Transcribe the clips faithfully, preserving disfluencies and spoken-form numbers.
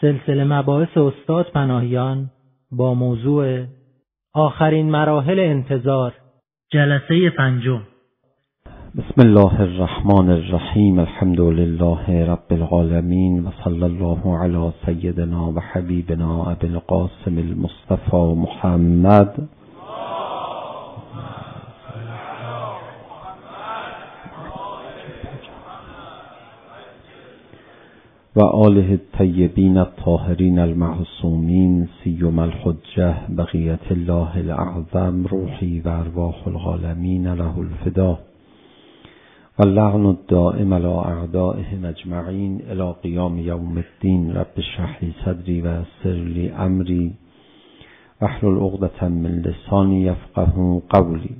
سلسله مباحث استاد پناهیان با موضوع آخرین مراحل انتظار، جلسه پنجم. بسم الله الرحمن الرحیم. الحمد لله رب العالمین و صلی الله علی سیدنا و حبیبنا ابی القاسم المصطفى محمد و آله الطیبین الطاهرین المعصومین سیما الحجة بقیة الله الاعظم روحی و ارواح العالمین له الفدا و اللعن الدائم علی اعدائهم اجمعین الی قیام یوم الدین. رب اشرح لی صدری و یسر لی امری واحلل عقدة من لسانی یفقهوا قولی.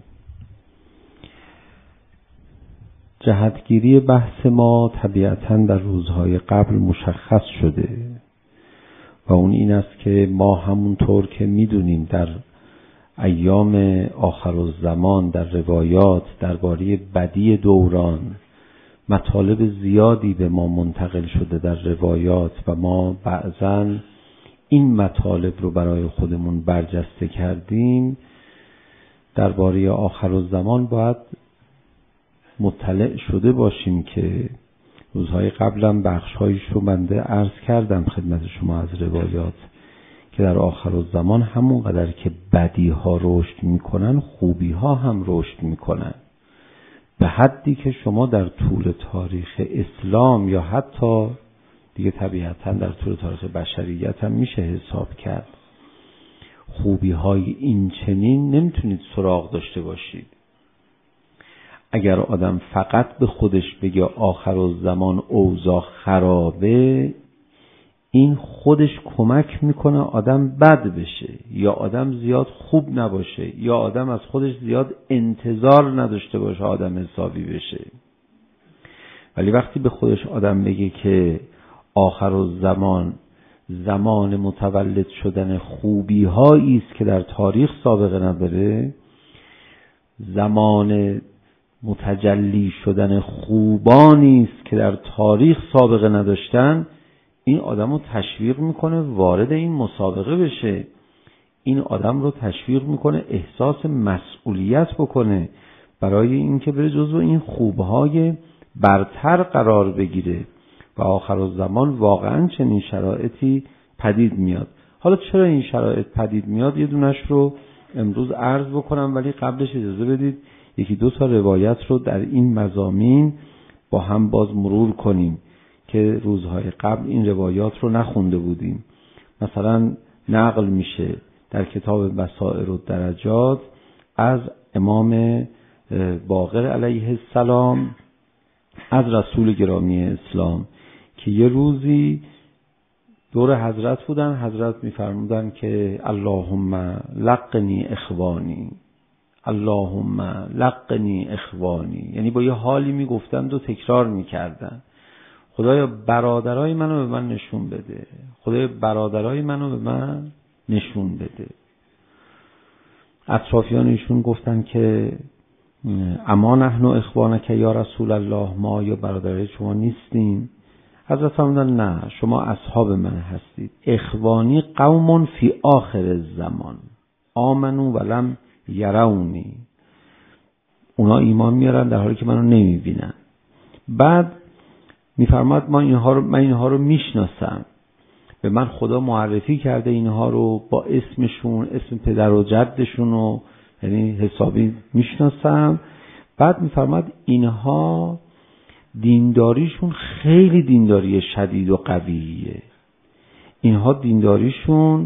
جهتگیری بحث ما طبیعتاً در روزهای قبل مشخص شده و اون این است که ما همونطور که میدونیم در ایام آخرالزمان در روایات درباره بدی دوران مطالب زیادی به ما منتقل شده در روایات و ما بعضاً این مطالب رو برای خودمون برجسته کردیم. درباره آخرالزمان باید مطلع شده باشیم که روزهای قبلم بخش‌هایش رو بنده عرض کردم خدمت شما از روایات که در آخرالزمان همونقدر که بدی‌ها رشد می‌کنن خوبی‌ها هم رشد می‌کنن، به حدی که شما در طول تاریخ اسلام یا حتی دیگه طبیعتاً در طول تاریخ بشریت هم میشه حساب کرد خوبی‌های این چنین نمیتونید سراغ داشته باشید. اگر آدم فقط به خودش بگه آخرالزمان اوضاع خرابه، این خودش کمک میکنه آدم بد بشه یا آدم زیاد خوب نباشه یا آدم از خودش زیاد انتظار نداشته باشه آدم حسابی بشه. ولی وقتی به خودش آدم بگه که آخرالزمان زمان متولد شدن خوبی هایی است که در تاریخ سابقه نداره، زمان متجلی شدن خوبانی است که در تاریخ سابقه نداشتن، این آدم رو تشویق میکنه وارد این مسابقه بشه. این آدم رو تشویق میکنه احساس مسئولیت بکنه برای اینکه بره جزو این خوبهای برتر قرار بگیره و آخرالزمان واقعا چنین شرایطی پدید میاد. حالا چرا این شرایط پدید میاد یه دونش رو امروز عرض بکنم، ولی قبلش اجازه بدید یکی دو تا روایت رو در این مضامین با هم باز مرور کنیم که روزهای قبل این روایات رو نخونده بودیم. مثلا نقل میشه در کتاب بصائر الدرجات از امام باقر علیه السلام از رسول گرامی اسلام که یه روزی دور حضرت بودن، حضرت میفرمودن که اللهم لقنی اخوانی، اللهم لقنی اخوانی، یعنی با یه حالی میگفتند و تکرار میکردن خدایا برادرای منو به من نشون بده، خدایا برادرای منو به من نشون بده. اطرافیان ایشون گفتن که اما نحن اخوانک یا رسول الله، ما یا برادرای شما نیستیم؟ حضرت فرمودن نه، شما اصحاب من هستید. اخوانی قوم فی آخر الزمان آمنو ولم یرونی، اونا ایمان میارن در حالی که منو نمیبینن. بعد میفرماد ما اینها رو من اینها رو میشناسم، به من خدا معرفی کرده اینها رو با اسمشون، اسم پدر و جدشون رو یعنی حسابی میشناسم. بعد میفرماد اینها دینداریشون خیلی دینداری شدید و قویه، اینها دینداریشون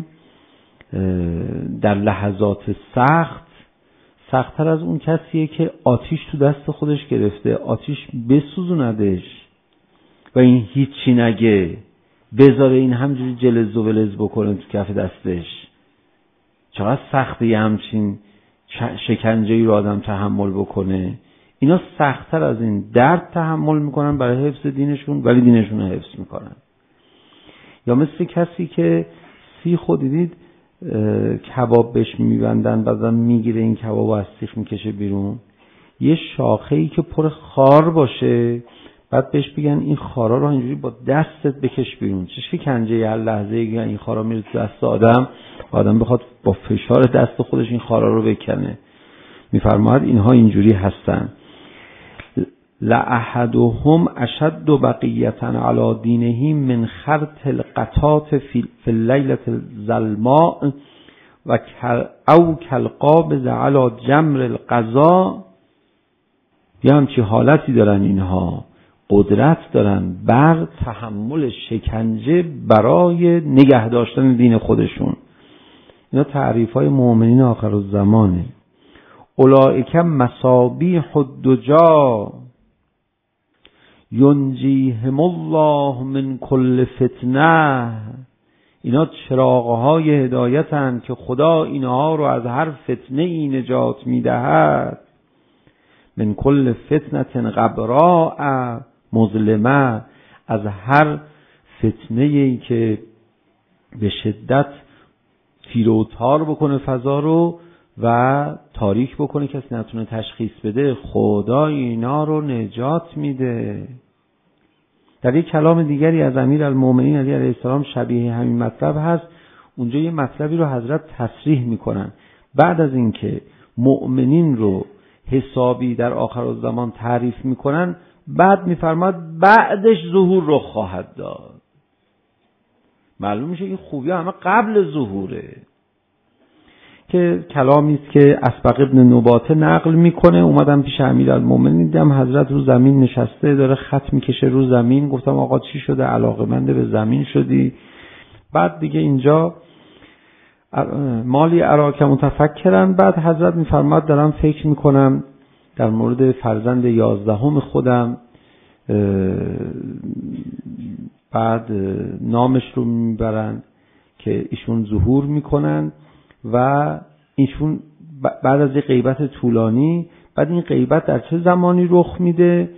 در لحظات سخت سخت‌تر از اون کسیه که آتیش تو دست خودش گرفته، آتیش بسوزوندش و این هیچی نگه، بذاره این همجوری جلز و ولز بکنه تو کف دستش. چقدر سخته یه همچین شکنجه‌ای رو آدم تحمل بکنه. اینا سخت‌تر از این درد تحمل میکنن برای حفظ دینشون، ولی دینشون رو حفظ میکنن. یا مثل کسی که سیخ رو دیدید کباب بهش میبندن، بعدم میگیره این کباب رو از سیخ میکشه بیرون. یه شاخه‌ای که پر خار باشه بعد بهش بگن این خارا رو اینجوری با دستت بکش بیرون. چه شکنجه هر لحظه این خارا میره تو دست آدم، آدم بخواد با فشار دست خودش این خارا رو بکنه. میفرماید اینها اینجوری هستن. لأحدهم اشد بقیة علی دینه من خرط القطات فی اللیلة الظلماء و او کالقابض علی جمر القضاء. یه همچی حالتی دارن اینها، قدرت دارن بر تحمل شکنجه برای نگه داشتن دین خودشون. اینا تعریف های مؤمنین آخر الزمانه. اولئک مصابیح الدجا ینجیهم الله من کل فتنه. اینا چراغهای هدایتن که خدا اینها رو از هر فتنه ای نجات میدهد. من کل فتنه غبراء مظلمه، از هر فتنه ای که به شدت تیر و تار بکنه فضا رو و تاریک بکنه کسی نتونه تشخیص بده، خدا اینا رو نجات میده. در یک کلام دیگری از امیرالمومنین علی علیه السلام شبیه همین مطلب هست. اونجا یه مطلبی رو حضرت تصریح میکنن بعد از اینکه مؤمنین رو حسابی در آخر الزمان تعریف میکنن، بعد میفرماد بعدش ظهور رو خواهد داد. معلوم میشه این خوبی همه قبل ظهوره. که کلامی است که اسبق ابن نباته نقل میکنه. اومدم پیش امیرالمومنین، دیدم حضرت رو زمین نشسته داره خط میکشه رو زمین. گفتم آقا چی شده؟ علاقه‌مند به زمین شدی؟ بعد دیگه اینجا مالی اراک متفکرن. بعد حضرت میفرماد دارم فکر میکنم در مورد فرزند یازدهم خودم. بعد نامش رو میبرن که ایشون ظهور میکنن و ایشون بعد از یه غیبت طولانی، بعد این غیبت در چه زمانی رخ میده؟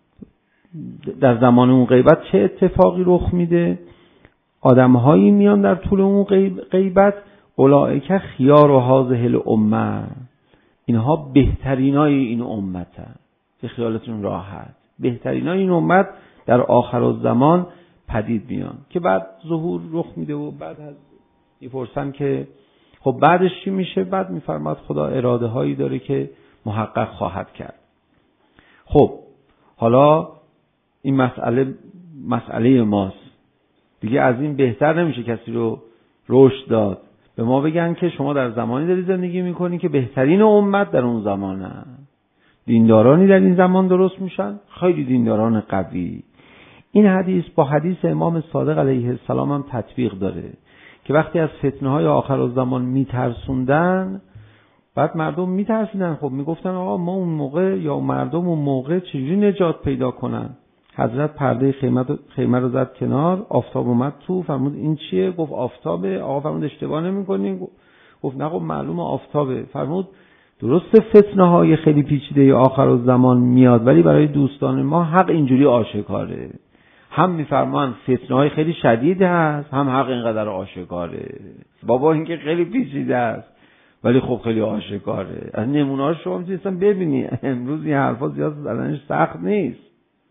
در زمان اون غیبت چه اتفاقی رخ میده؟ آدمهایی میان در طول اون غیبت، اولئک خیار هذه الامه، اینها بهترینای این امتن. به خیالتون راحت، بهترینای این امت در آخر الزمان پدید میان که بعد ظهور رخ میده و بعد از میپرسن که خب بعدش چی میشه؟ بعد میفرماد خدا اراده هایی داره که محقق خواهد کرد. خب حالا این مسئله مسئله ماست دیگه، از این بهتر نمیشه کسی رو رشد داد. به ما بگن که شما در زمانی داری زندگی میکنی که بهترین امت در اون زمانه. دیندارانی در این زمان درست میشن، خیلی دینداران قوی. این حدیث با حدیث امام صادق علیه السلام هم تطبیق داره که وقتی از فتنه های آخر الزمان میترسوندن، بعد مردم میترسیدن. خب میگفتن آقا ما اون موقع یا مردم اون موقع چجوری نجات پیدا کنن؟ حضرت پرده خیمه رو زد کنار، آفتاب اومد تو، فرمود این چیه؟ گفت آفتابه. آقا فرمود اشتباه نمی‌کنین؟ گفت نه خب معلومه آفتابه. فرمود درسته فتنه های خیلی پیچیده آخر الزمان میاد، ولی برای دوستان ما حق اینجوری آشکاره. هم میفرمان فتنه های خیلی شدید هست، هم حق اینقدر آشکاره. بابا این که خیلی پیچیده است ولی خب خیلی آشکاره. از نمونه‌ها شما میتونستن ببینی. امروز این حرفا زیاد زدنش سخت نیست.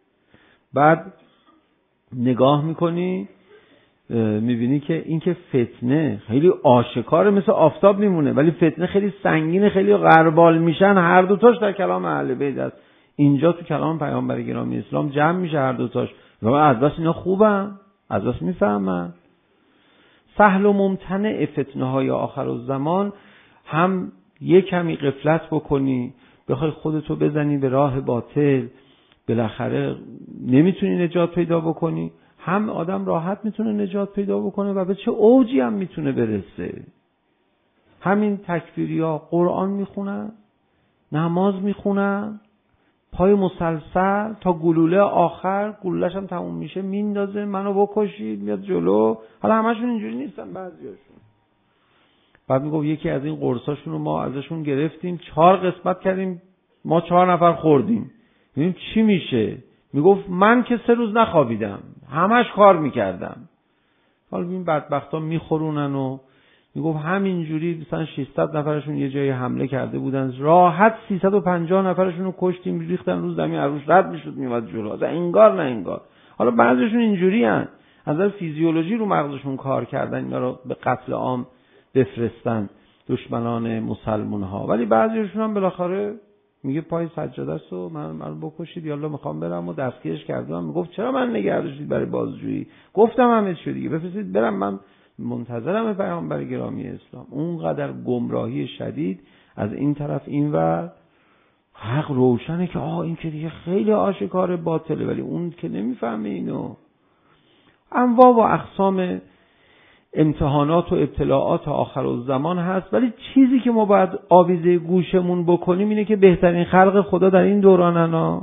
بعد نگاه میکنی میبینی که این که فتنه خیلی آشکاره مثل آفتاب میمونه، ولی فتنه خیلی سنگینه، خیلی غربال میشن. هر دوتاش در کلام اهل بیت است. اینجا تو کلام پیامبر گرامی اسلام جمع میشه هر دوتاش. و از بس اینا خوبن، از بس میفهمن. سهل و ممتنع فتنه های آخر الزمان، هم یک کمی غفلت بکنی، بخوای خودتو بزنی به راه باطل، بالاخره نمیتونی نجات پیدا بکنی. هم آدم راحت میتونه نجات پیدا بکنه و به چه اوجی هم میتونه برسه. همین تکفیری ها قرآن میخونن، نماز میخونن، پای مسلسل تا گلوله آخر، گلوله‌ش هم تموم میشه میندازه منو بکشید میاد جلو. حالا همشون اینجوری نیستن، بعضیاشون. بعد میگفت یکی از این قرصاشون رو ما ازشون گرفتیم، چهار قسمت کردیم، ما چهار نفر خوردیم. ببین چی میشه؟ میگفت من که سه روز نخوابیدم، همش کار میکردم. حالا این بدبختا میخورونن و میگفت همینجوری مثلا ششصد نفرشون یه جایی حمله کرده بودن، راحت سیصد و پنجاه نفرشون رو کشتیم، ریختن رو زمین، عروش رد میشد میومد جلو. از انگار نه انگار. حالا بعضیشون اینجوری ان، از نظر فیزیولوژی رو مغزشون کار کردن اینا رو به قتل عام بفرستن دشمنان مسلمان ها، ولی بعضیشون هم بالاخره میگه پای سجاده است و من من بکشید یالا میخوام برم و دستگیرش کردم. میگفت چرا من نگه داشتید برای بازجویی؟ گفتم همه چی دیگه بفرستید برم، من منتظرم پیامبر گرامی اسلام. اونقدر گمراهی شدید از این طرف اینور. حق روشنه که آه این که دیگه خیلی آشکار باطله، ولی اون که نمیفهمه اینو. انواع و اقسام امتحانات و ابتلاعات آخر الزمان هست، ولی چیزی که ما باید آویزه گوشمون بکنیم اینه که بهترین خلق خدا در این دوراننا.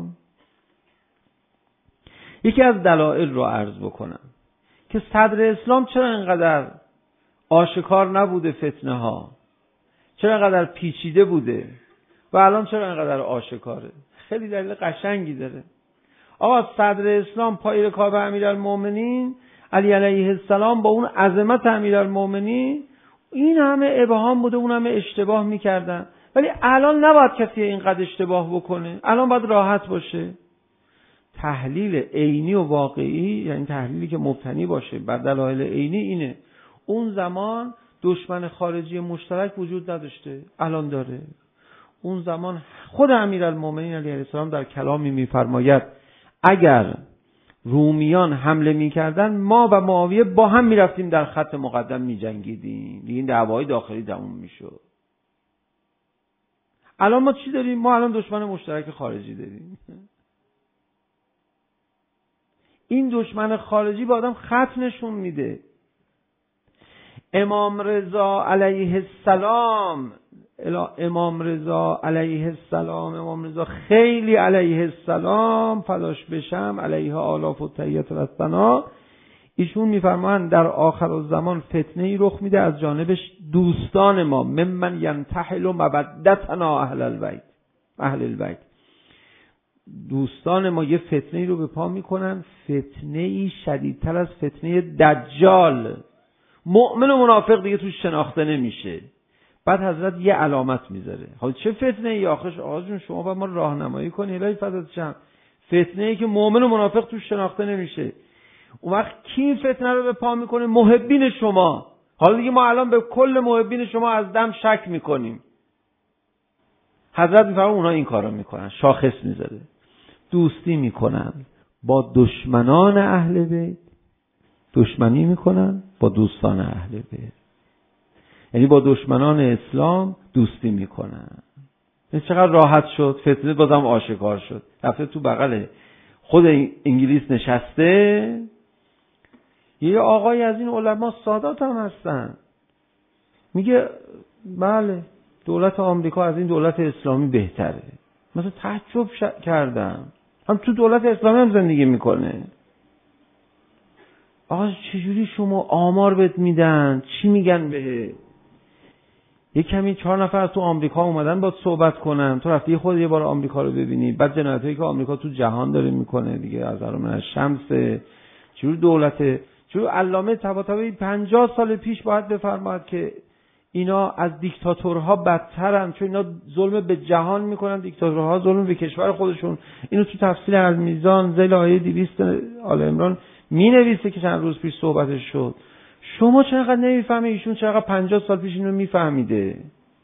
یکی از دلایل رو عرض بکنم که صدر اسلام چرا اینقدر آشکار نبوده فتنه ها، چرا اینقدر پیچیده بوده و الان چرا اینقدر آشکاره. خیلی دلیل قشنگی داره. آقا صدر اسلام پای رکاب امیرالمومنین علی علیه السلام با اون عظمت امیرالمومنین این همه ابهام بوده، اون همه اشتباه میکردن، ولی الان نباید کسی اینقدر اشتباه بکنه، الان باید راحت باشه. تحلیل عینی و واقعی، یعنی تحلیلی که مبتنی باشه بر دلایل عینی، اینه اون زمان دشمن خارجی مشترک وجود نداشته، الان داره. اون زمان خود امیرالمومنین علیه السلام در کلامی میفرماید اگر رومیان حمله میکردن ما و معاویه با هم میرفتیم در خط مقدم میجنگیدیم، این دعوای داخلی تموم میشد. الان ما چی داریم؟ ما الان دشمن مشترک خارجی داریم. این دشمن خارجی با آدم خط نشون میده. امام رضا علیه السلام امام رضا علیه السلام امام رضا خیلی علیه السلام فداش بشم علیه آلاف و تحیت و ثنا، ایشون میفرمایند در آخر الزمان فتنه ای رخ میده از جانب دوستان ما، ممن ینتحل مودتنا اهل البیت اهل البیت دوستان ما یه فتنه ای رو به پا میکنن، فتنه ای شدیدتر از فتنه دجال. مؤمن و منافق دیگه توش شناخته نمیشه. بعد حضرت یه علامت میذاره. حالا چه فتنه ای آخرش؟ آقا جون شما باید ما راهنمایی کنی. الهی فضلت شم. فتنه ای که مؤمن و منافق توش شناخته نمیشه. اون وقت کی فتنه رو به پا میکنه؟ محبین شما. حالا دیگه ما الان به کل محبین شما از دم شک میکنیم. حضرت میفرماید اونها این کارو میکنن، شاخص میذاره. دوستی میکنن با دشمنان اهل بیت، دشمنی میکنن با دوستان اهل بیت. یعنی با دشمنان اسلام دوستی میکنن. این چقدر راحت شد، فتنه بازم آشکار شد. رفته تو بغل خود انگلیس نشسته، یه آقای از این علما سادات هم هستن، میگه بله دولت آمریکا از این دولت اسلامی بهتره. مثلا تعجب ش... کردم هم تو دولت اسلامی هم زندگی میکنه. آقا چجوری شما آمار بهت میدن؟ چی میگن بهت؟ یه کمی چهار نفر تو آمریکا اومدن باید صحبت کنن، تو رفتی خود یه بار آمریکا رو ببینی، بعد جنایتایی که آمریکا تو جهان داره میکنه دیگه، از هرم شمس، چجوری دولت، چجوری علامه طباطبایی پنجاه سال پیش باید بفرماید که اینا از دیکتاتورها بدترن، چون اینا ظلم به جهان میکنن، دیکتاتورها ظلم به کشور خودشون. اینو تو تفسیر المیزان ذیل آیه دویست آل عمران مینویسه که چند روز پیش صحبتش شد. شما چقدر نمیفهمی، ایشون چقدر پنجاه سال پیش اینو میفهمیده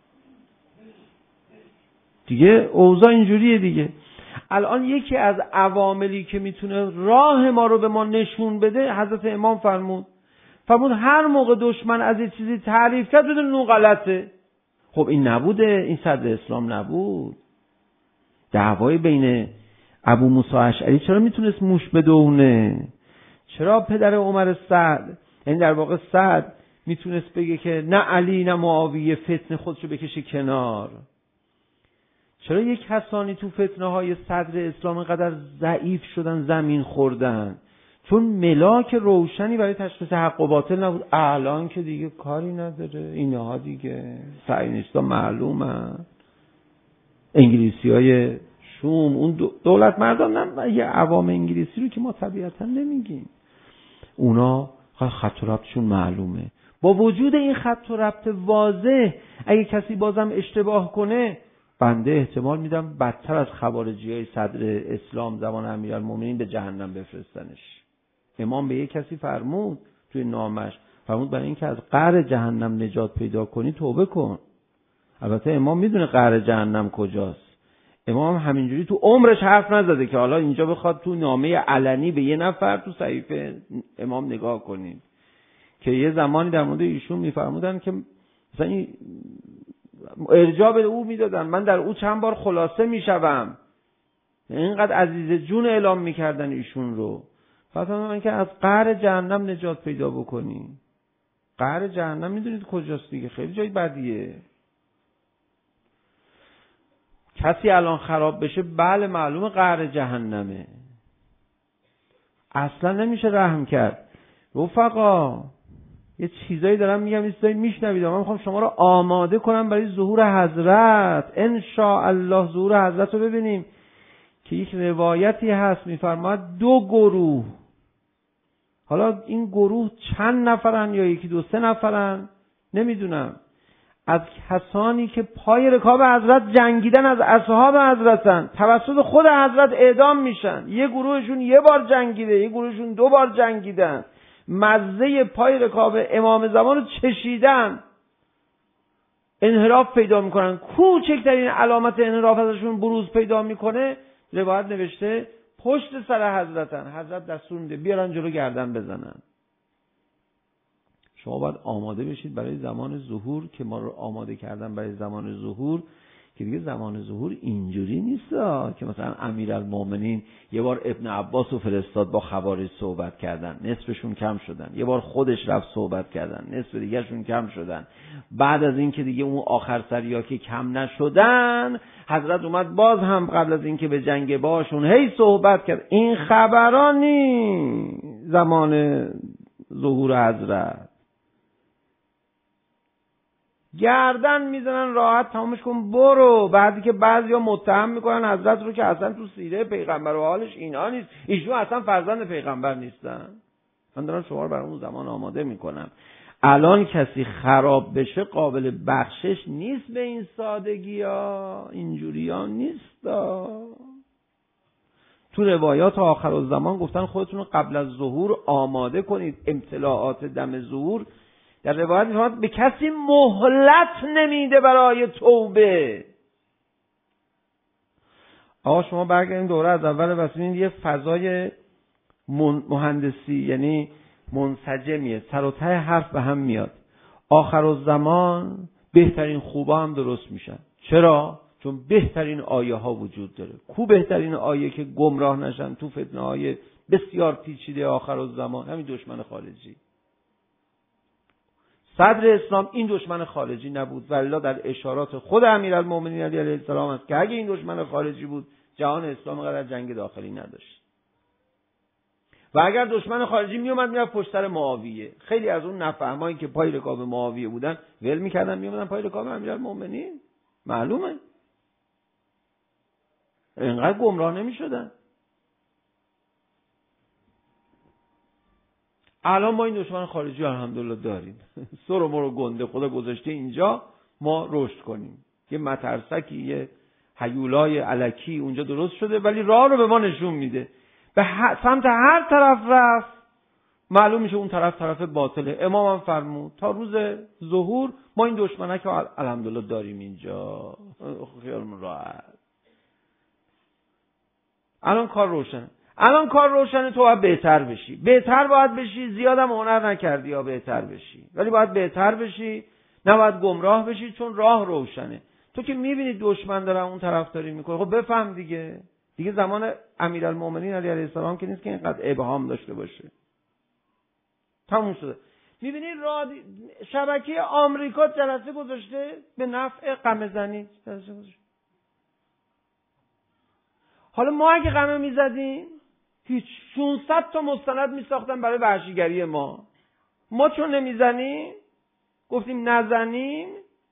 دیگه. اوضاع اینجوریه دیگه. الان یکی از عواملی که میتونه راه ما رو به ما نشون بده، حضرت امام فرمود فرمود هر موقع دشمن از یه چیزی تعریف کرد بدون اون غلطه. خب این نبوده، این صدر اسلام نبود. دعوای بین ابو موسی اشعری چرا میتونست موش بدونه؟ چرا پدر عمر سعد، یعنی در واقع سعد میتونست بگه که نه علی نه معاویه فتنه خودشو بکشه کنار؟ چرا یک کسانی تو فتنه های صدر اسلام اینقدر ضعیف شدن، زمین خوردن؟ چون ملاک روشنی برای تشخیص حق و باطل نبود. الان که دیگه کاری نداره اینها دیگه، صهیونیستا معلومه، انگلیسی های شوم، اون دولت مردان، نه یه عوام انگلیسی رو که ما طبیعتا نمیگیم، اونا خط و ربطشون معلومه. با وجود این خط و ربط واضح اگه کسی بازم اشتباه کنه، بنده احتمال میدم بدتر از خوارجیای صدر اسلام زمان امیرالمومنین به جهنم بفرستنش. امام به یک کسی فرمود توی نامش، فرمود برای اینکه از قعر جهنم نجات پیدا کنی توبه کن. البته امام میدونه قعر جهنم کجاست. امام همینجوری تو عمرش حرف نزده که حالا اینجا بخواد تو نامه علنی به یه نفر تو صحیفه امام نگاه کنید که یه زمانی در مورد ایشون میفرمودن که مثلا این ارجاع به او میدادن، من در او چند بار خلاصه میشوم، اینقدر عزیز جون اعلام میکردن ایشون رو. فرمودن که از قعر جهنم نجات پیدا بکنی. قعر جهنم میدونید کجاست دیگه، خیلی جای بدیه. کسی الان خراب بشه بله معلومه قعر جهنمه، اصلا نمیشه رحم کرد. رفقا یه چیزایی دارم میگم ایستایی میشنوید، من میخوام شما رو آماده کنم برای ظهور حضرت. ان شاء الله ظهور حضرت رو ببینیم که یک روایتی هست میفرماد دو گروه، حالا این گروه چند نفرن یا یکی دو سه نفرن نمیدونم، از کسانی که پای رکاب حضرت جنگیدن از اصحاب حضرتن، توسط خود حضرت اعدام میشن. یه گروهشون یه بار جنگیده، یه گروهشون دو بار جنگیدن، مزه پای رکاب امام زمان رو چشیدن، انحراف پیدا میکنن. کوچکترین علامت انحراف ازشون بروز پیدا میکنه، روایت نوشته پشت سر حضرتن، حضرت دستور میده بیارن جلو گردن بزنن. شما باید آماده بشید برای زمان ظهور که ما رو آماده کردن برای زمان ظهور، که دیگه زمان ظهور اینجوری نیست که مثلا امیرالمومنین یه بار ابن عباس رو فرستاد با خوارج صحبت کردن، نصفشون کم شدن، یه بار خودش رفت صحبت کردن، نصف دیگرشون کم شدن. بعد از این که دیگه اون آخر سریا که کم نشدن، حضرت اومد باز هم قبل از این که به جنگ باشون هی صحبت کرد. این خبرانی زمان ظهور حضرت گردن میزنن راحت تمامش کن برو. بعدی که بعضیا متهم میکنن حضرت رو که اصلا تو سیره پیغمبر و حالش اینا نیست، ایشون اصلا فرزند پیغمبر نیستن. من دارم شما رو برای اون زمان آماده میکنم. الان کسی خراب بشه قابل بخشش نیست به این سادگی ها، اینجوری ها نیست ها. تو روایات آخر الزمان گفتن خودتون رو قبل از ظهور آماده کنید. امتلاعات دم ظهور در روایت میفرماد به کسی مهلت نمیده برای توبه. آقا شما برگردیم دوره از اول بسیارین یه فضای مهندسی یعنی منسجمیه، سر و ته حرف به هم میاد. آخر الزمان بهترین خوبا هم درست میشن. چرا؟ چون بهترین آیه ها وجود داره. کو بهترین آیه که گمراه نشن تو فتنه های بسیار پیچیده آخر الزمان؟ همین دشمن خارجی. صدر اسلام این دشمن خارجی نبود، والله در اشارات خود امیرالمومنین علی علیه السلام است که اگه این دشمن خارجی بود جهان اسلام قرار جنگ داخلی نداشت. و اگر دشمن خارجی می اومد میرفت پشت سر معاویه. خیلی از اون نفهمایی که پای رکاب معاویه بودن ول میکردن می اومدن پای رکاب امیرالمومنین. معلومه اینقدر گمراه نمیشدن. الان ما این دشمن خارجی الحمدلله داریم. سر و مرو گنده خدا گذاشته اینجا ما رشد کنیم. یه مترسکی یه هیولای الکی اونجا درست شده ولی راه رو به ما نشون میده. به سمت هر طرف رفت معلوم میشه اون طرف طرف باطله. امام هم فرمود تا روز ظهور ما این دشمنه که الحمدلله داریم اینجا، خیالمون راحت. الان کار روشنه. الان کار روشنه، تو باید بهتر بشی. بهتر باید بشی. زیادم هنر نکردی یا بهتر بشی، ولی باید بهتر بشی، نباید گمراه بشی، چون راه روشنه. تو که میبینی دشمن داره اون طرفداری میکنه، خب بفهم دیگه. دیگه زمان امیرالمومنین علی علیه السلام که نیست که اینقدر ابهام داشته باشه. تموم شده. میبینی رادی... شبکه آمریکا جلسه گذاشته به نفع قمه‌زنی. جلسه گذاشته. حالا ما اگه قمه میزدیم هیچ ششصد تا مستند میساختن برای وحشیگری ما. ما چون نمیزنیم گفتیم نزنیم،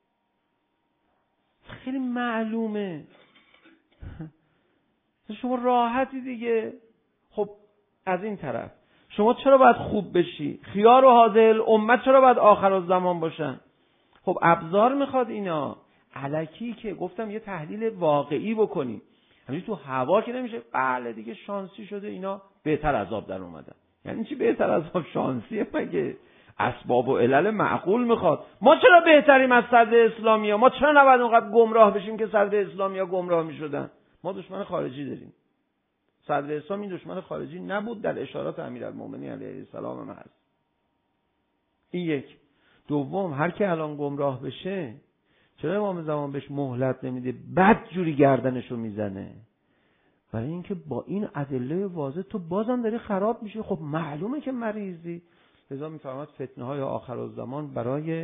خیلی معلومه. شما راحتی دیگه. خب از این طرف شما چرا باید خوب بشی؟ خیار و حاضر امت چرا باید آخر الزمان باشن؟ خب ابزار میخواد اینا. الکی که گفتم یه تحلیل واقعی بکنیم. همین تو هوا که نمیشه بله دیگه شانسی شده اینا بهتر از آب در اومدن. یعنی چی بهتر از آب؟ شانسیه مگه؟ اسباب و علل معقول میخواد. ما چرا بهتریم از صدر اسلامی ها؟ ما چرا نباید اونقدر گمراه بشیم که صدر اسلامی ها گمراه میشدن؟ ما دشمن خارجی داریم. صدر اسلام این دشمن خارجی نبود، در اشارات امیرالمومنین علیه السلام هم هست. این یک. دوم، هر کی الان گمراه بشه چرا امام زمان بهش مهلت نمیده؟ بد جوری گردنشو میزنه. برای اینکه با این ادله واضح تو بازم داری خراب میشه. خب معلومه که مریضی. لذا میفرماد فتنه های آخر الزمان برای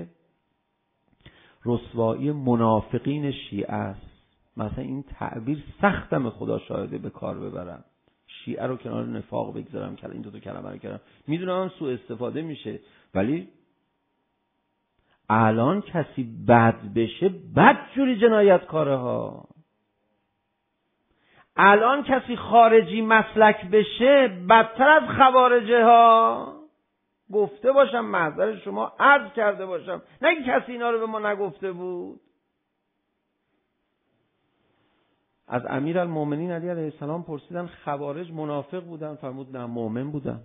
رسوایی منافقین شیعه است. مثلا این تعبیر سختم خدا شاهده به کار ببرم. شیعه رو کنار نفاق بگذارم که این دو تا کلمه رو کردم. میدونم سوء استفاده میشه، ولی الان کسی بد بشه بد جوری جنایتکاره ها. الان کسی خارجی مسلک بشه بدتر از خوارجه ها. گفته باشم، محضر شما عرض کرده باشم، نه کسی اینا رو به ما نگفته بود. از امیرالمومنین علی علیه السلام پرسیدن خوارج منافق بودن؟ فرمود نه، مؤمن بودن.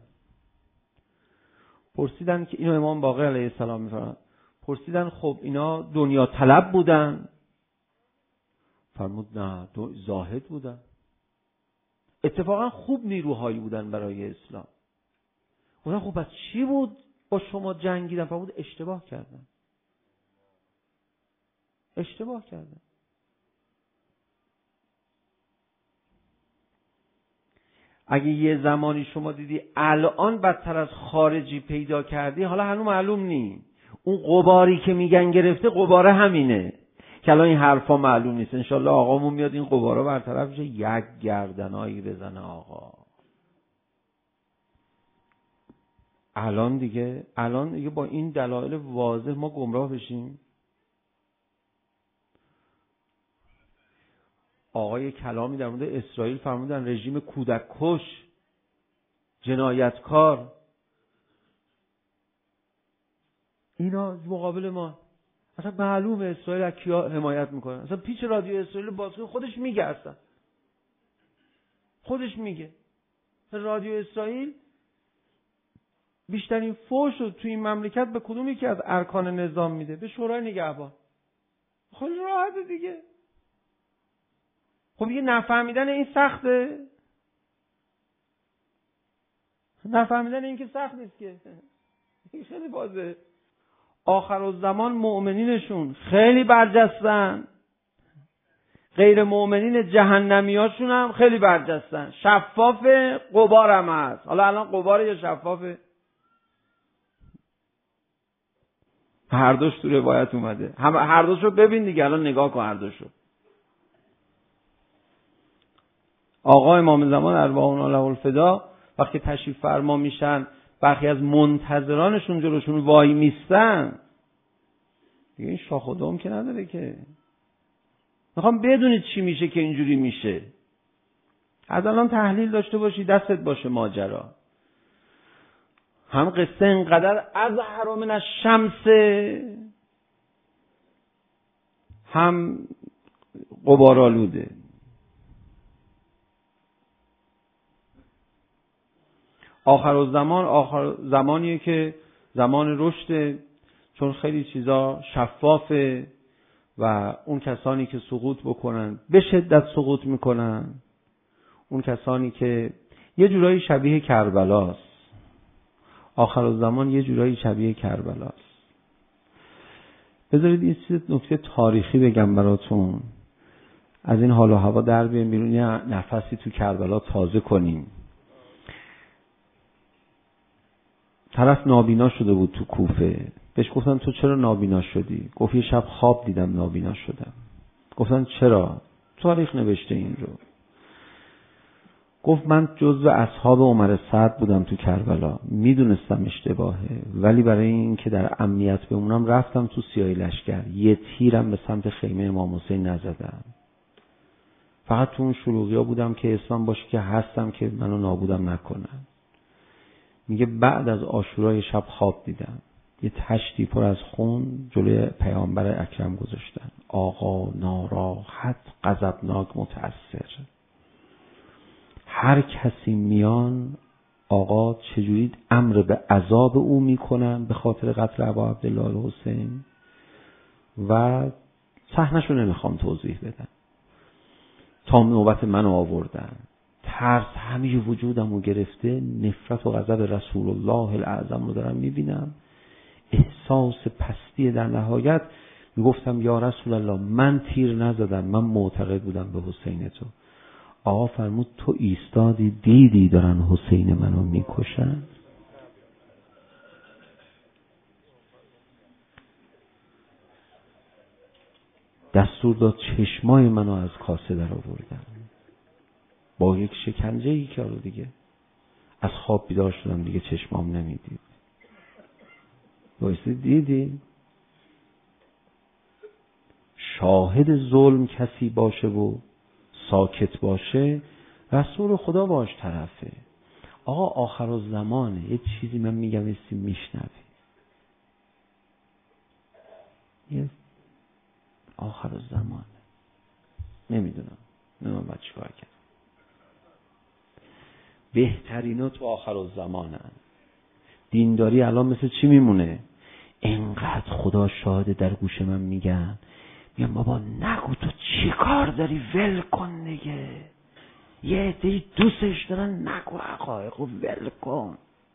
پرسیدن که اینو امام باقر علیه السلام میفرماد، پرسیدن خب اینا دنیا طلب بودن؟ فرمود نه، زاهد بودن. اتفاقا خوب نیروهایی بودن برای اسلام. گفتن خب بس چی بود با شما جنگیدن؟ فرمود اشتباه کردن. اشتباه کردن. اگه یه زمانی شما دیدی الان بدتر از خارجی پیدا کردی، حالا هنوز معلوم نی اون غباری که میگن گرفته غباره همینه که الان این حرفا معلوم نیست. انشالله آقامون میاد این غبارا برطرف بشه، یک گردنایی بزنه آقا. الان دیگه الان دیگه با این دلایل واضح ما گمراه بشیم؟ آقای کلامی در مورد اسرائیل فرمودن رژیم کودک کش، جنایتکار. اینا مقابل ما اصلا معلومه اسرائیل از کیا حمایت میکنه. اصلا پیچ رادیو اسرائیل باز خودش میگه، اصلا خودش میگه رادیو اسرائیل بیشترین فوش رو توی این مملکت به کدوم یکی از ارکان نظام میده؟ به شورای نگهبان. خیلی راحته دیگه. خب یه نفهمیدن این سخته؟ نفهمیدن این که سخت نیست که. این خیلی واضحه. آخر الزمان مؤمنینشون خیلی برجستن، غیر مؤمنین جهنمیاشون هم خیلی برجستن. شفافه، غبار هم هست. حالا الان غباره یا شفافه؟ هر دوش تو روایت اومده. هم هر دوش رو ببین دیگه. الان نگاه کن هر دوش رو. آقا امام زمان ارواحنا له الفدا وقتی تشریف فرما میشن، برخی از منتظرانشون جلوشون وای میستن، دیگه این شاخ و دم که نداره که. میخوام بدونید چی میشه که اینجوری میشه. از الان تحلیل داشته باشی، دستت باشه ماجرا. هم قصه اینقدر ازهر من الشمس، هم غبارآلوده. آخر الزمان آخر زمانیه که زمان رشد، چون خیلی چیزا شفافه و اون کسانی که سقوط بکنن به شدت سقوط میکنن. اون کسانی که یه جورایی شبیه کربلاست. آخر الزمان یه جورایی شبیه کربلاست. بذارید این نکته تاریخی بگم براتون، از این حال و هوا در بیایم بیرون، یه نفسی تو کربلا تازه کنیم. طرف نابینا شده بود تو کوفه. بهش گفتن تو چرا نابینا شدی؟ گفت یه شب خواب دیدم نابینا شدم. گفتن چرا؟ تاریخ نوشته این رو. گفت من جزو اصحاب عمر سعد بودم تو کربلا، میدونستم اشتباهه، ولی برای این که در امنیت بمونم رفتم تو سیاهی لشکر، یه تیرم به سمت خیمه امام حسین نزدم. فقط تو اون شلوغیا بودم که اسلام باشه که هستم که منو نابودم نکنن. میگه بعد از عاشورای شب خواب دیدم، یه تشتی پر از خون جلوی پیامبر اکرم گذاشتن. آقا ناراحت، غضبناک، متأثر. هر کسی میان آقا چجوری امر به عذاب او میکنن به خاطر قتل ابا عبدالله الحسین و صحنه‌شو نمیخوام توضیح بدم. تا نوبت منو آوردن، ترس همه وجودمو گرفته، نفرت و غضب رسول الله الاعظم رو دارم میبینم، احساس پستی. در نهایت میگفتم یا رسول الله من تیر نزدم، من معتقد بودم به حسین تو. آقا فرمود تو ایستادی دیدی دارن حسین منو میکشن؟ دستور داد چشمای منو از کاسه در آوردن با یک شکنجه ای که رو دیگه از خواب بیدار شدم دیگه چشمام نمیدید. بایستی دیدی شاهد ظلم کسی باشه و ساکت باشه، رسول خدا باش طرفه. آقا آخرالزمانه، یه چیزی من میگم استی میشنوی، یه آخرالزمانه، نمیدونم نمیدونم باید چیکار کنم. بهترینا تو آخرالزمانن. دینداری الان مثل چی میمونه؟ اینقدر خدا شاهده در گوش من میگن، میگم بابا نگو تو چی کار داری، ول کن دیگه، یه عده‌ای دوستش دارن، نگو حقایقو ول کن.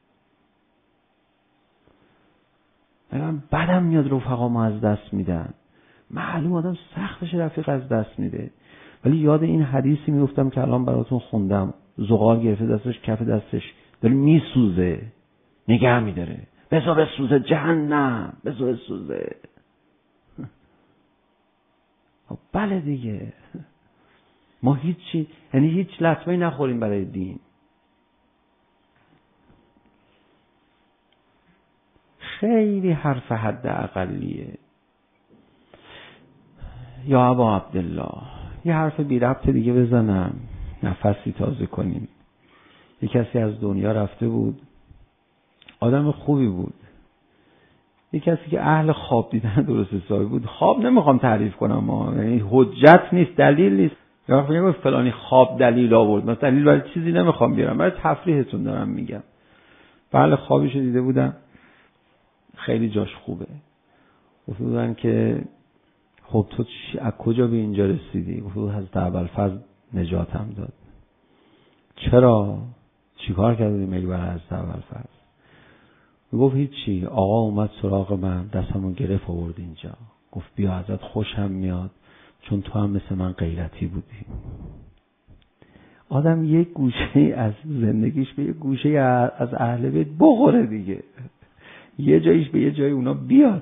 من بدم میاد رفقامو از دست میدن، معلوم آدم سختش رفیق از دست میده، ولی یاد این حدیثی میفتم که الان براتون خوندم، زغال گرفته دستش، کف دستش داره میسوزه، نگه میداره، بذار بسوزه جهنم، بذار بسوزه. بله دیگه، ما هیچی، یعنی هیچ لطمه‌ای نخوریم برای دین. خیلی حرف حد اقلیه. یا ابا عبدالله، یه حرف بی ربط دیگه بزنم نفسی تازه کنیم. یه کسی از دنیا رفته بود، آدم خوبی بود، یه کسی که اهل خواب دیدن درست حسابی بود. خواب نمیخوام تعریف کنم، ما یعنی حجت نیست، دلیل نیست، یا میگم فلانی خواب دلیل آورد، مثلا دلیل برای چیزی نمیخوام بیارم، برای تفریحتون دارم میگم. بله خوابیشو دیده بودم، خیلی جاش خوبه. گفته بودن که خب تو از کجا به اینجا رسیدی؟ گفته بود حضرت ابوالفضل نجاتم داد. چرا؟ چیکار کردی میل برای حضرت ابوالفضل؟ گفت هیچی، آقا اومد سراغ من، دستمو گرفت آورد اینجا، گفت بیا ازت خوشم میاد چون تو هم مثل من غیرتی بودی. آدم یک گوشه از زندگیش به یک گوشه از اهل بیت بخوره دیگه، یه جاییش به یه جای اونا بیاد.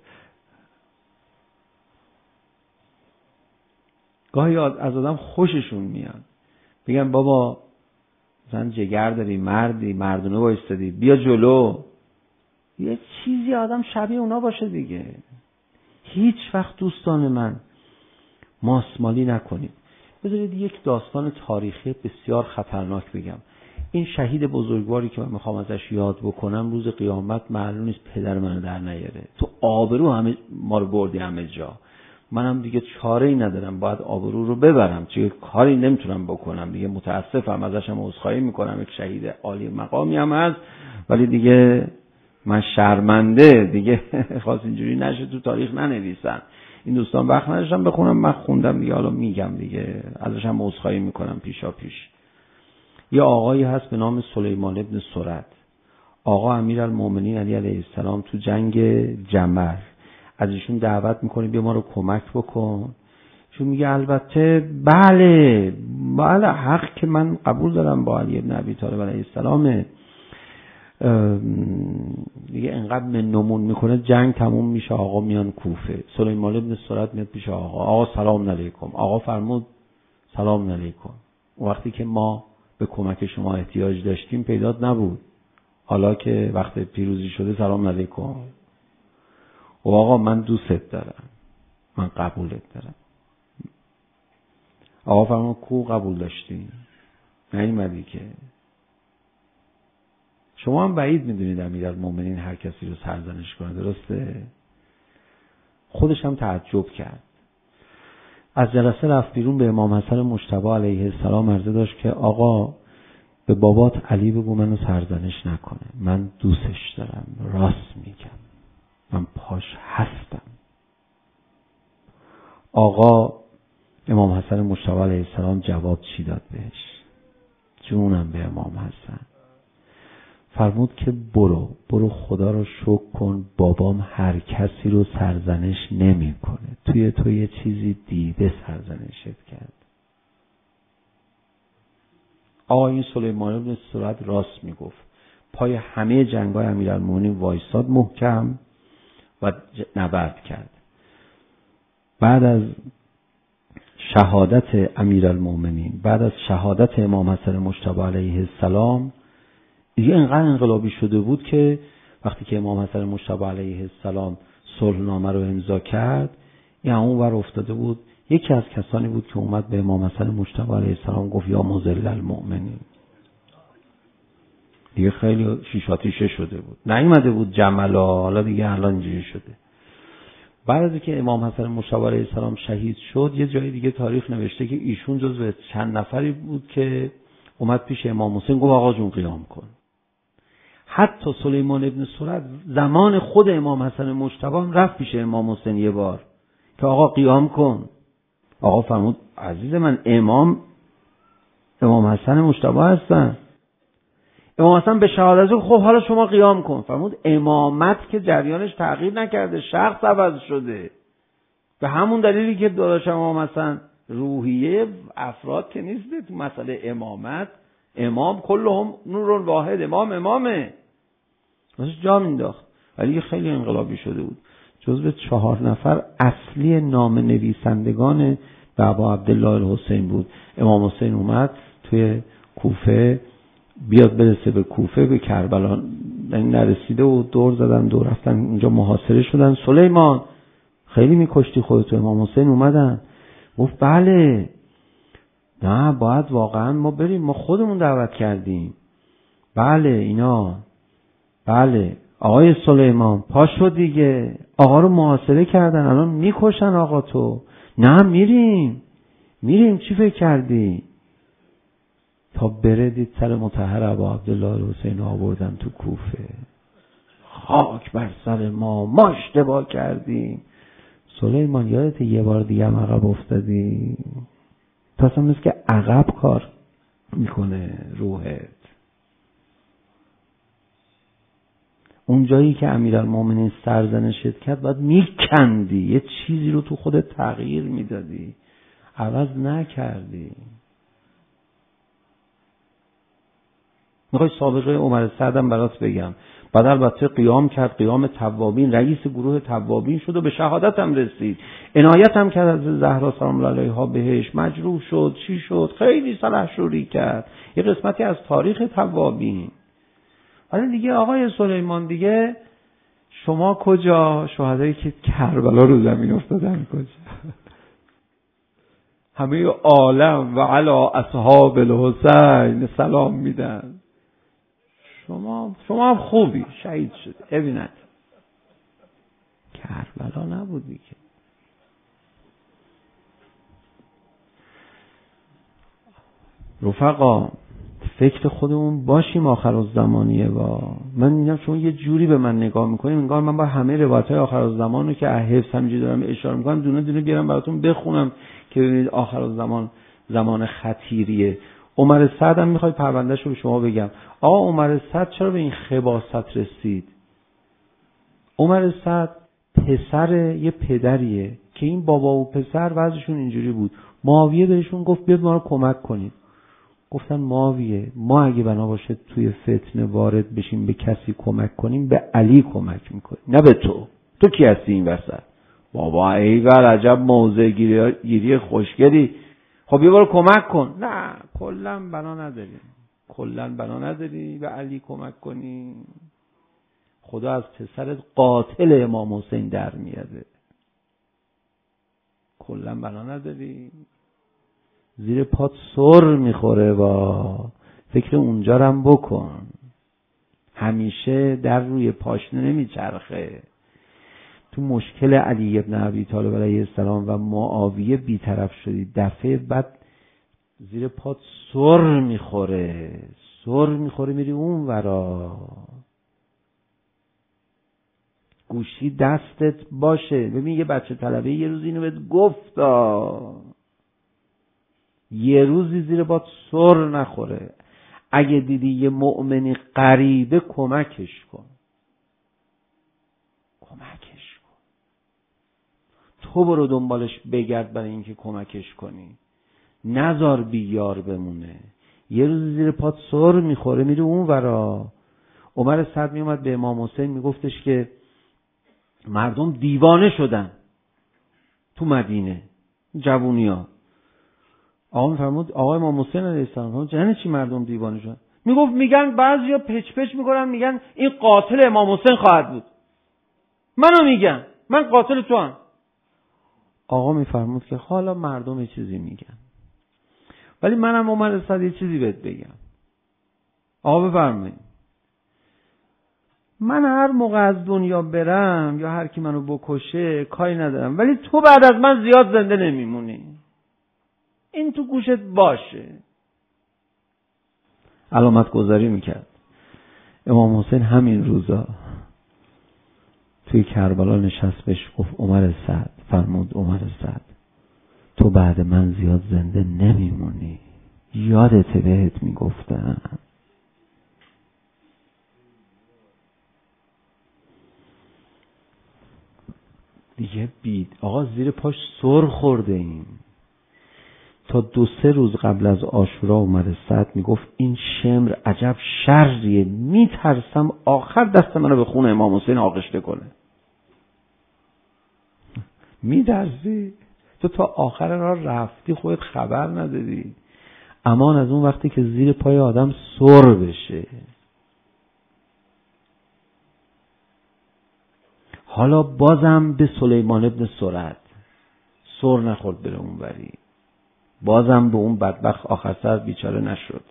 گاهی از آدم خوششون میاد، بگم بابا مثلا جگر داری، مردی، مردونه بایستادی، بیا جلو، یه چیزی آدم شبیه اونا باشه دیگه. هیچ وقت دوستان من ماسمالی نکنید. بذارید یک داستان تاریخی بسیار خطرناک بگم. این شهید بزرگواری که من میخوام ازش یاد بکنم، روز قیامت معلوم نیست پدر منو در نیاره. تو آبرو همه ما رو بردی همه جا، منم دیگه چاره ای ندارم، باید آبرو رو ببرم، چه کاری نمیتونم بکنم دیگه. متاسفم، ازشم عذرخواهی میکنم، یک شهید عالی مقامی هم هست، ولی دیگه من شرمنده دیگه. خواست اینجوری نشه تو تاریخ ننویسن. این دوستان وقت نداشتم بخونم، من خوندم دیگه، حالا میگم دیگه، ازشم عذرخواهی میکنم پیشا پیش. یه آقایی هست به نام سلیمان ابن سرد. آقا امیرالمومنین علی علیه السلام تو جنگ جمل از ایشون دعوت میکنه بیا ما رو کمک بکن. ایشون میگه البته بله بله، حق که من قبول دارم با علی ابن ابی طالب علیه السلام. دیگه انقدر منمون میکنه، جنگ تموم میشه، آقا میان کوفه. سلیمان ابن سرد میاد پیش آقا، آقا سلام علیکم. آقا فرمود سلام علیکم. وقتی که ما به کمک شما احتیاج داشتیم پیدات نبود، حالا که وقت پیروزی شده سلام علیکم. و آقا من دوستت دارم، من قبولت دارم. آقا فرمود کو قبول داشتی؟ نیومدی که. شما هم بعید میدونید امیرالمومنین هر کسی رو سرزنش کنه، درسته؟ خودش هم تعجب کرد. از جلسه رفت بیرون، به امام حسن مجتبی علیه السلام عرضه داشت که آقا به بابات علی بگو منو سرزنش نکنه، من دوستش دارم، راست میگم، من پاش هستم. آقا امام حسن مجتبی علیه السلام جواب چی داد بهش؟ جونم به امام حسن. فرمود که برو برو خدا رو شکر کن بابام هر کسی رو سرزنش نمی کنه، توی تو یه چیزی دیده سرزنشت کرد. آقا این سلیمان بن سرد راست میگفت، پای همه جنگای امیرالمومنین وایساد محکم و نبرد کرد. بعد از شهادت امیرالمومنین، بعد از شهادت امام حسن مجتبی علیه السلام، دیگه اینقدر انقلابی شده بود که وقتی که امام حسن مجتبی علیه السلام صلحنامه رو امضا کرد، این اون ور افتاده بود. یکی از کسانی بود که اومد به امام حسن مجتبی علیه السلام گفت یا مذل المؤمنین. دیگه خیلی شیشاتیشه شده بود، نیومده بود جملا، حالا دیگه الان اینجوری شده. بعد از اینکه امام حسن مجتبی علیه السلام شهید شد، یه جای دیگه تاریخ نوشته که ایشون جزو چند نفری بود که اومد پیش امام حسین گفت آقا جون قیام کن. حتی سلیمان ابن سرد زمان خود امام حسن مجتبی هم رفت پیش امام حسین یه بار که آقا قیام کن. آقا فرمود عزیز من، امام امام حسن مجتبی هستن. امام حسن به شهادت خب حالا شما قیام کن. فرمود امامت که جریانش تغییر نکرده، شخص عوض شده. به همون دلیلی که داداش امام حسن روحیه افراد که نیست تو مسئله امامت. امام کلهم نور واحد، امام امامه، واسه جا مینداخت. ولی خیلی انقلابی شده بود. جزو چهار نفر اصلی نام نویسندگان بابا عبدالله الحسین بود. امام حسین اومد توی کوفه، بیاد برسه به کوفه، به کربلا نرسیده و دور زدن، دور رفتن اونجا محاصره شدن. سلیمان خیلی میکشتی خودتو. امام حسین اومدن گفت بله، نه باید واقعا ما بریم، ما خودمون دعوت کردیم. بله اینا، بله آقای سلیمان پاشو دیگه، آقا رو محاصره کردن، الان میکشن آقا تو. نه میریم میریم چی فکر کردی؟ تا بردید سر مطهر ابا عبدالله الحسین آوردن تو کوفه. خاک بر سر ما، ما اشتباه کردیم. سلیمان یادت یه بار دیگه هم عقب افتادی؟ تو اصلا مثل که عقب کار میکنه روحت. اون جایی که امیرالمومنین سرزنشت کرد باید میکندی، یه چیزی رو تو خودت تغییر میدادی، عوض نکردی. میخوای سابقه عمر سعدم برات بگم. بعد البته قیام کرد، قیام توابین، رئیس گروه توابین شد و به شهادت هم رسید. عنایت هم کرد از زهرا سلام الله علیها بهش، مجروح شد، چی شد، خیلی سلحشوری کرد. یه قسمتی از تاریخ توابین. حالا دیگه آقای سلیمان دیگه شما کجا؟ شهدایی که کربلا رو زمین افتادن کجا؟ همه عالم و علی اصحاب الحسین سلام میدن. شما شما هم خوبی، شهید شد. ببینید کربلا نبودی که. رفقا فکر خودمون باشیم آخر الزمانیه. با من میگم شما یه جوری به من نگاه میکنیم انگار من با همه روایت‌های آخر الزمان رو که حفظ همینجوری دارم اشاره میکنم دونه دونه بیارم براتون بخونم که ببینید آخر الزمان زمان خطیریه. عمر سعد هم میخوای پروندهش رو به شما بگم. آقا عمر سعد چرا به این خباثت رسید؟ عمر سعد پسر یه پدریه که این بابا و پسر وضعشون اینجوری بود. معاویه بهشون گفت بیاد ما رو کمک کنید. گفتن معاویه ما اگه بنا باشه توی فتنه وارد بشیم به کسی کمک کنیم به علی کمک میکنیم، نه به تو. تو کی هستی این وسط؟ بابا ایول عجب موضع گیری خوشگلی. خب یه بار کمک کن. نه کلا بنا نداریم، کلا بنا نداری به علی کمک کنی. خدا از پسرت قاتل امام حسین در میاده. کلا بنا نداری، زیر پات سر میخوره. با فکر اونجا رم بکن. همیشه در روی پاشنه نمیچرخه. تو مشکل علی ابن ابی طالب علیه السلام و معاویه بی‌طرف شدی، دفعه بعد زیر پات سر میخوره، سر میخوره میری اون ورا. گوشی دستت باشه. ببین یه بچه طلبه یه روز اینو بهت گفتا، یه روزی زیر پات سر نخوره. اگه دیدی یه مؤمنی غریبه کمکش کن، کمکش کن. تو برو دنبالش بگرد برای اینکه کمکش کنی، نزار بیار بمونه. یه روز زیر پات سر میخوره میری اون ورا. عمر سعد میومد به امام حسین میگفتش که مردم دیوانه شدن تو مدینه، جوونیا. آقا میفرمود آقا امام حسین علیه السلام جنه چی مردم دیوانه شدن؟ میگفت میگن بعضیا پچ پچ میکنن میگن این قاتل امام حسین خواهد بود. منو میگن من قاتل تو هم. آقا میفرمود که حالا مردم یه چیزی میگن، ولی منم عمر سعد یه چیزی بهت بگم. آقا بفرمایید. من هر موقع از دنیا برم یا هر کی منو بکشه کاری ندارم، ولی تو بعد از من زیاد زنده نمیمونی. این تو گوشت باشه. علامت گذاری میکرد. امام حسین همین روزا توی کربلا نشست، بهش گفت عمر سعد، فرمود عمر سعد تو بعد من زیاد زنده نمیمونی، یادت بهت میگفتم. دیگه بید آقا زیر پاش سر خورده ایم. تا دو سه روز قبل از عاشورا عمر سعد میگفت این شمر عجب شریه، میترسم آخر دست منو به خون امام حسین آغشته کنه. میترسی؟ تو تا آخر راه رفتی خودت خبر نداری. امان از اون وقتی که زیر پای آدم سر بشه. حالا بازم به سلیمان ابن سرد سر نخورد بره اون وری، بازم به اون بدبخت آخر سر بیچاره نشد.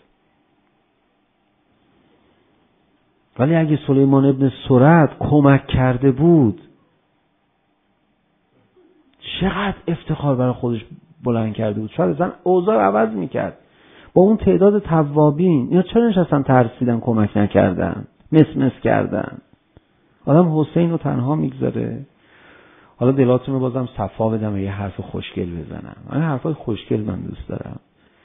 ولی اگه سلیمان ابن سرد کمک کرده بود چقدر افتخار برای خودش بلند کرده بود، شاید اصلا اوضاع عوض میکرد. با اون تعداد توابین اینا چرا نشستن ترسیدن کمک نکردن، مس مس کردن؟ آدم حسین رو تنها میگذاره. حالا دلاتون رو بازم صفا بدم و یه حرف خوشگل بزنم. من حرفای خوشگل من دوست دارم.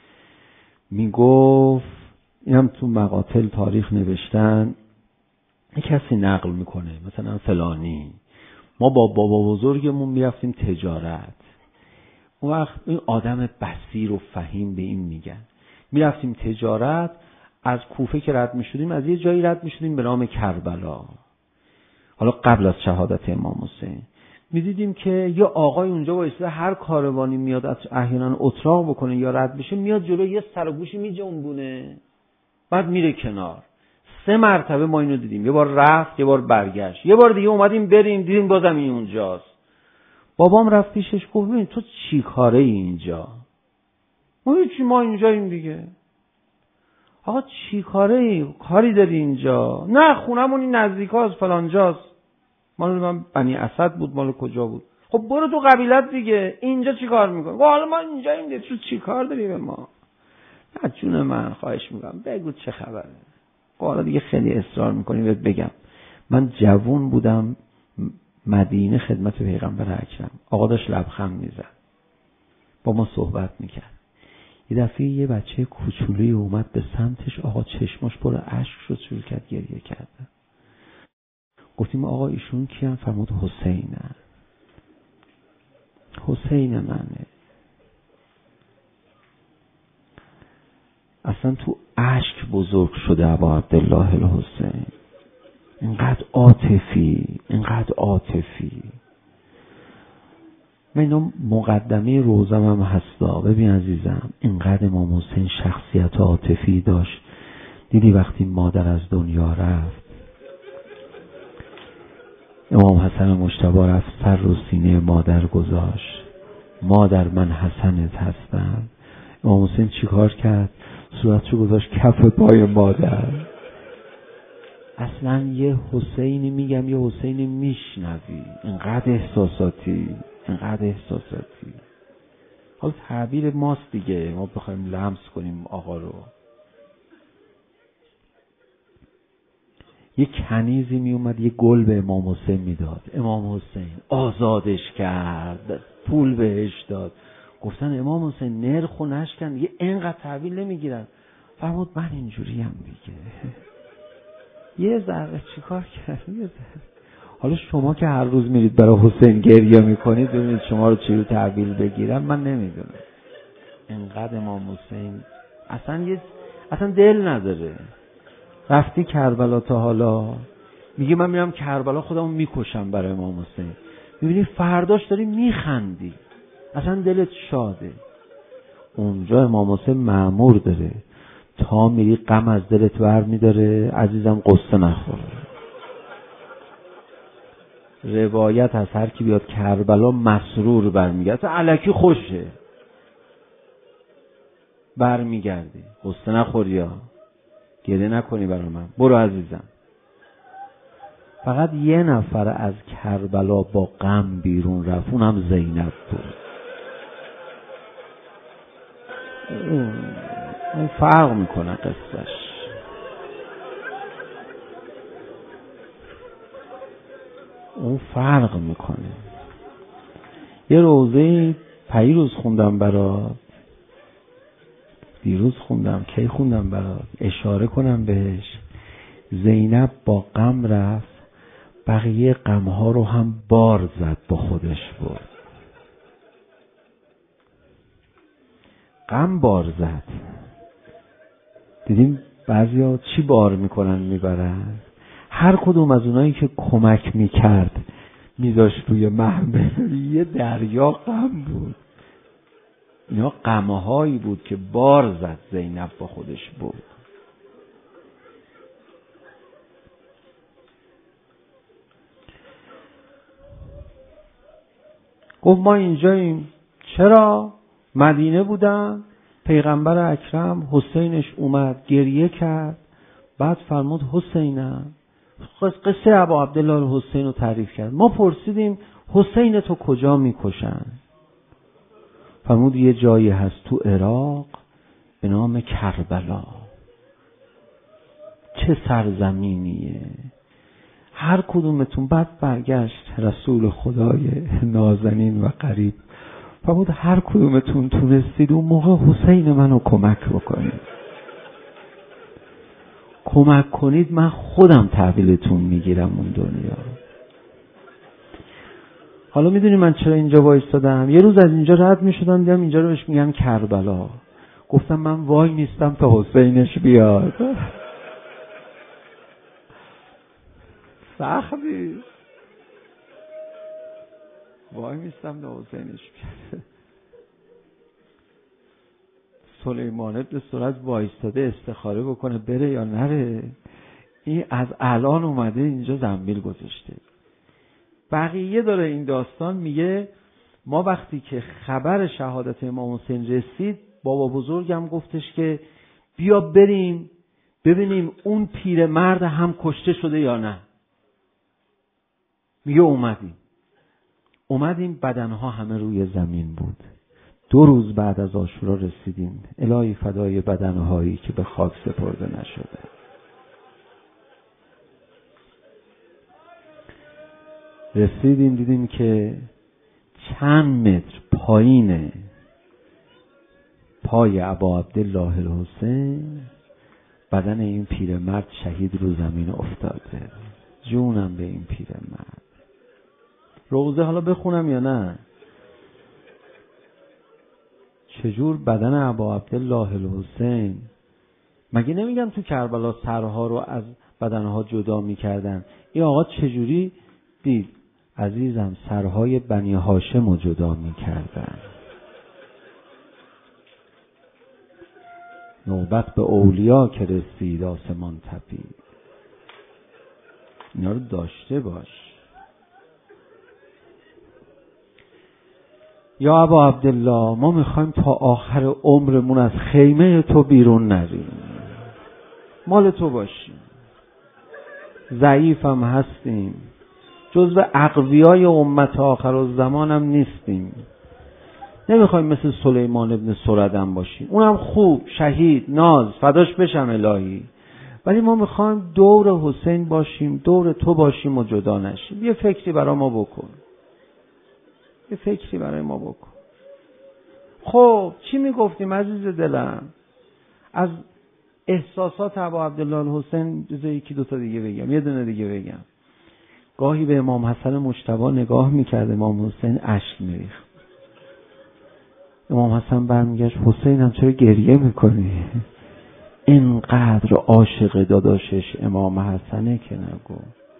میگفت اینم تو مقاتل تاریخ نوشتن، یه کسی نقل میکنه مثلا فلانی ما با بابا بزرگمون میرفتیم تجارت. اون وقت این آدم بصیر و فهیم به این میگن میرفتیم تجارت، از کوفه که رد میشدیم از یه جایی رد میشدیم به نام کربلا، حالا قبل از شهادت امام حسین. میدیدیم که یه آقای اونجا وایساده، هر کاروانی میاد احیانا اتراق بکنه یا رد بشه میاد جلو یه سر و گوشی میجنبونه بعد میره کنار. سه مرتبه ما اینو دیدیم، یه بار رفت یه بار برگشت، یه بار دیگه اومدیم بریم دیدیم بازم این اونجاست. بابام رفت پیشش گفت ببین تو چی کاره ای اینجا؟ ما هیچی، ما اینجاییم دیگه. آقا چی کاره ای؟ کاری داری اینجا؟ نه خونمون این نزدیکاست فلانجاست. مال من بنی اسد بود، مال کجا بود؟ خب برو تو قبیلت دیگه، اینجا چی کار میکنی؟ حالا ما اینجاییم دیگه، تو چی کار داری به ما؟ نه جون من خواهش میکنم بگو چه خبره. حالا دیگه خیلی اصرار میکنی بهت بگم. من جوون بودم مدینه خدمت پیغمبر اکرم، آقا داشت لبخند میزد با ما صحبت میکرد. یه دفعه یه بچه کوچولویی اومد به سمتش، آقا چشماش پر اشک شد، شروع کرد گریه کردن. گفتیم آقا ایشون کیان؟ فرمود حسینه. حسین منه. اصلا تو اشک بزرگ شده ابا عبدالله الحسین. اینقدر عاطفی، اینقدر عاطفی. من اینو مقدمه روزم هم هستا. ببین عزیزم، اینقدر امام حسین شخصیت عاطفی داشت. دیدی وقتی مادر از دنیا رفت، امام حسن مجتبی رفت سر رو سینه مادر گذاشت، مادر من حسنت هستم. امام حسین چی کار کرد؟ صورتشو گذاشت کف پای مادر. اصلا یه حسینی میگم یه حسینی میشنوی، اینقدر احساساتی، اینقدر احساساتی. حالا تعبیر ماست دیگه، ما بخوایم لمس کنیم آقا رو. یه کنیزی می اومد یه گل به امام حسین میداد، امام حسین آزادش کرد، پول بهش داد. گفتن امام حسین نرخو نشکن، یه اینقدر تحویل نمیگیرن. فرمود من اینجوری هم دیگه. یه ذره چیکار کرد؟ یه ذره. حالا شما که هر روز میرید برای حسین گریه میکنید، ببینید شما رو چی رو تحویل بگیرم، من نمیدونم. اینقدر امام حسین اصلا یه اصلا دل نداره. رفتی کربلا تا حالا؟ میگه من میرم کربلا خودمو میکشم برای امام حسین. میبینی فرداش داری میخندی، اصلا دلت شاده. اونجا امام حسین مأمور داره تا میری غم از دلت بر میداره، عزیزم قصه نخور. روایت از هر کی بیاد کربلا مسرور برمیگرده، اصلا الکی خوشه برمیگردی. قصه نخوری ها، گریه نکنی برای من، برو عزیزم. فقط یه نفر از کربلا با غم بیرون رفت، اونم زینب بود. اون فرق میکنه قصهش. اون فرق میکنه. یه روزه پیروز خوندم برات، دیروز خوندم، کی خوندم برات، اشاره کنم بهش. زینب با غم رفت، بقیه غمها رو هم بار زد با خودش برد. غم بار زد. دیدیم بعضیا چی بار میکنن میبرن؟ هر کدوم از اونایی که کمک میکرد میذاشت روی محمل، یه دریا غم بود. اینا غمهایی بود که بار زد، زینب با خودش بود. گفت ما اینجاییم. چرا؟ مدینه بودن، پیغمبر اکرم حسینش اومد گریه کرد، بعد فرمود حسینم. قصه ابا عبدالله الحسین رو تعریف کرد. ما پرسیدیم حسین تو کجا میکشن؟ فرمود یه جایی هست تو عراق به نام کربلا. چه سرزمینیه! هر کدومتون. بعد برگشت رسول خدای نازنین و قریب، فرمود هر کدومتون تونستید اون موقع حسین منو کمک بکنید، کمک کنید، من خودم تحویلتون میگیرم اون دنیا. حالا میدونی من چرا اینجا وایستادم؟ یه روز از اینجا رد میشدم، دیدم اینجا رو بهش میگن کربلا. گفتم من وای نیستم تا حسینش بیاد. سختی وای نیستم تا حسینش بیاد. سلیمان ابن سرد وایستاده استخاره بکنه بره یا نره. این از الان اومده اینجا زنبیل گذاشته. بقیه داره این داستان میگه ما وقتی که خبر شهادت امام حسین رسید، بابا بزرگم گفتش که بیا بریم ببینیم اون پیرمرد هم کشته شده یا نه. میگه اومدیم اومدیم بدنها همه روی زمین بود. دو روز بعد از عاشورا رسیدیم. الهی فدای بدنهایی که به خاک سپرده نشده. رسیدیم دیدیم که چند متر پایین پای ابا عبدالله الحسین بدن این پیرمرد شهید رو زمین افتاده. جونم به این پیرمرد. روزه حالا بخونم یا نه؟ چجور بدن ابا عبدالله الحسین، مگه نمیگم تو کربلا سرها رو از بدنها جدا میکردن؟ این آقا چجوری دید؟ عزیزم سرهای بنی هاشم رو جدا میکردن. نوبت به اولیا که رسید آسمان تپید. اینا رو داشته باش. یا ابا عبدالله ما میخوایم تا آخر عمرمون از خیمه تو بیرون نریم، مال تو باشیم. ضعیف هم هستیم، جزو اقویای امت آخرالزمان هم نیستیم. نمیخوایم مثل سلیمان ابن سردم باشیم، اونم خوب، شهید، ناز، فداش بشم الهی، ولی ما میخوایم دور حسین باشیم، دور تو باشیم و جدا نشیم. یه فکری برای ما بکن، یه فکری برای ما بکن. خب چی میگفتیم عزیز دلم؟ از احساسات ابا عبدالله الحسین جز یکی دوتا دیگه بگم، یه دونه دیگه بگم. گاهی به امام حسن مجتبی نگاه میکرد، امام حسین اشک میریخت. امام حسن برمیگشت، حسینم چرا گریه میکنی؟ اینقدر عاشق داداشش امام حسنه که نگو.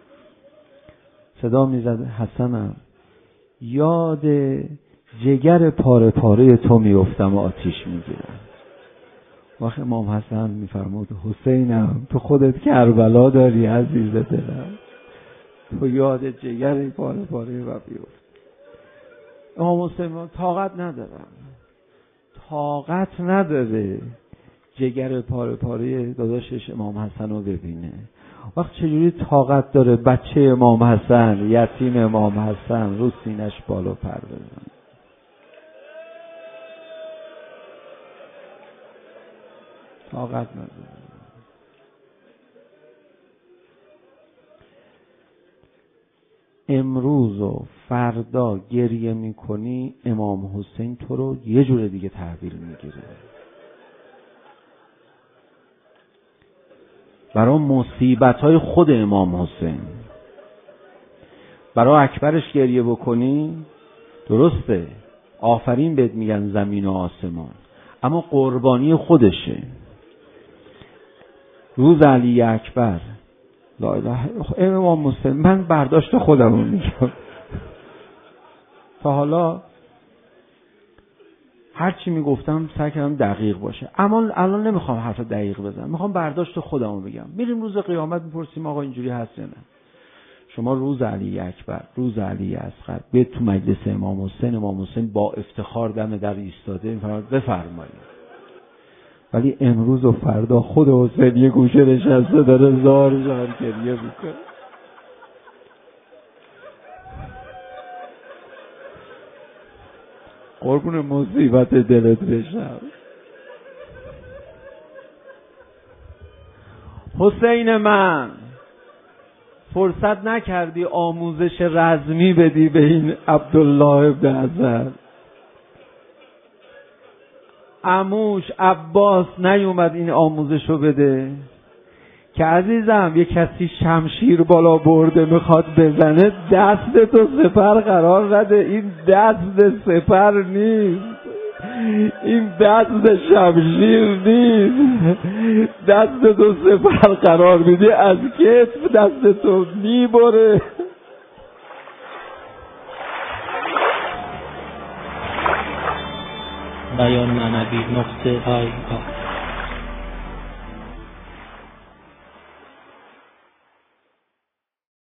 صدا میزد، حسنم یاد جگر پاره پاره تو میافتم و آتیش میگیرم. وقت امام حسن میفرمود حسینم تو خودت کربلا داری عزیز دلم، تو یاد جگر پاره پاره و بیفت. امام حسین طاقت ندارم، طاقت نداره جگر پاره پاره داداشش امام حسن رو ببینه. وقت چجوری طاقت داره بچه امام حسن، یتیم امام حسن رو سینش بالا پر بزنه؟ طاقت نداره. امروز و فردا گریه میکنی، امام حسین تو رو یه جور دیگه تحویل میگیره. برای مصیبت‌های خود امام حسین، برای اکبرش گریه بکنی، درسته آفرین بهت میگن زمین و آسمان، اما قربانی خودشه. روز علی اکبر، لا اله الا امام حسین، من برداشت خودم رو میگم. تا حالا هر چی میگفتم سعی کردم دقیق باشه، اما الان نمیخوام حرف دقیق بزنم، میخوام برداشت خودم رو بگم. میریم روز قیامت میپرسیم آقا اینجوری هست یا نه؟ شما روز علی اکبر، روز علی اصغر بیاید تو مجلس امام حسین، امام حسین با افتخار دم در ایستاده میفرماید بفرمایید. ولی امروز و فردا خود حسین یه گوشه نشسته داره زار زار گریه میکنه. قربون مصیبت دلت بشم. حسین من، فرصت نکردی آموزش رزمی بدی به این عبدالله ابن حسن؟ عموش عباس نیومد این آموزشو بده که عزیزم یه کسی شمشیر بالا برده میخواد بزنه، دست تو سپر قرار نده. این دست سپر نیست، این دست شمشیر نیست. دست تو سپر قرار میدی، از کتف دست تو میبره. بیان معنوی نقطه آی